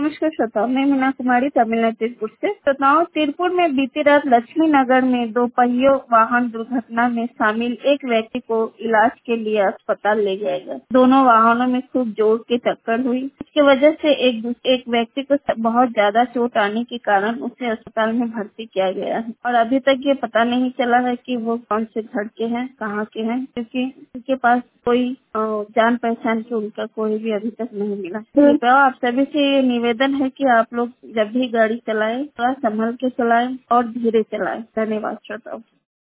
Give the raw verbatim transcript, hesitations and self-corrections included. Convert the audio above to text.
नमस्कार श्रोताओं, मैं मीना कुमारी तमिलनाडु तिरपुर से। श्रोताओं, तिरपुर में बीती रात लक्ष्मी नगर में दो पहियों वाहन दुर्घटना में शामिल एक व्यक्ति को इलाज के लिए अस्पताल ले जाया गया। दोनों वाहनों में खूब जोर की टक्कर हुई। इसकी वजह से एक एक व्यक्ति को बहुत ज्यादा चोट आने के कारण उसे अस्पताल में भर्ती किया गया है और अभी तक ये पता नहीं चला है कि वो कौन से घर के हैं, कहाँ के हैं, क्योंकि उनके पास कोई जान पहचान के उनका कोई भी अभी तक नहीं मिला। कृपया आप सभी से ये निवेदन है कि आप लोग जब भी गाड़ी चलाएं थोड़ा संभल के चलाएं और धीरे चलाएं। धन्यवाद श्रोताओं।